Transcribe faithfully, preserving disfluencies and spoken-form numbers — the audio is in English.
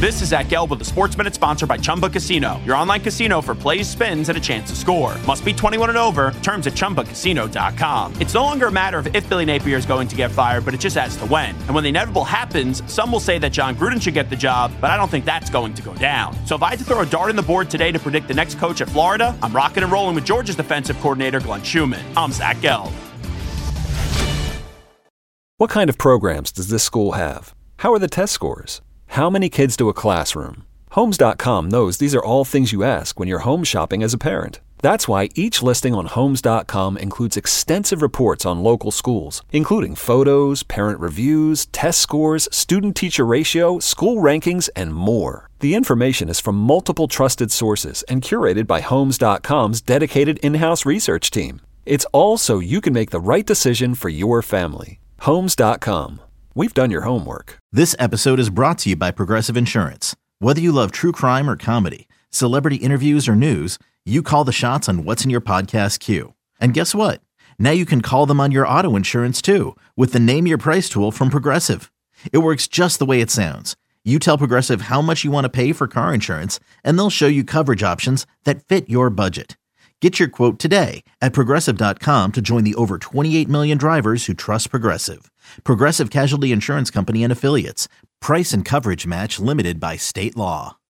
This is Zach Gelb with the Sports Minute sponsored by Chumba Casino. Your online casino for plays, spins, and a chance to score. Must be twenty-one and over. Terms at chumba casino dot com. It's no longer a matter of if Billy Napier is going to get fired, but it's just as to when. And when the inevitable happens, some will say that John Gruden should get the job, but I don't think that's going to go down. So if I had to throw a dart in the board today to predict the next coach at Florida, I'm rocking and rolling with Georgia's defensive coordinator, Glenn Schumann. I'm Zach Gelb. What kind of programs does this school have? How are the test scores? How many kids do a classroom? Homes dot com knows these are all things you ask when you're home shopping as a parent. That's why each listing on Homes dot com includes extensive reports on local schools, including photos, parent reviews, test scores, student-teacher ratio, school rankings, and more. The information is from multiple trusted sources and curated by Homes dot com's dedicated in-house research team. It's all so you can make the right decision for your family. Homes dot com. We've done your homework. This episode is brought to you by Progressive Insurance. Whether you love true crime or comedy, celebrity interviews or news, you call the shots on what's in your podcast queue. And guess what? Now you can call them on your auto insurance too with the Name Your Price tool from Progressive. It works just the way it sounds. You tell Progressive how much you want to pay for car insurance, and they'll show you coverage options that fit your budget. Get your quote today at Progressive dot com to join the over twenty-eight million drivers who trust Progressive. Progressive Casualty Insurance Company and Affiliates. Price and coverage match limited by state law.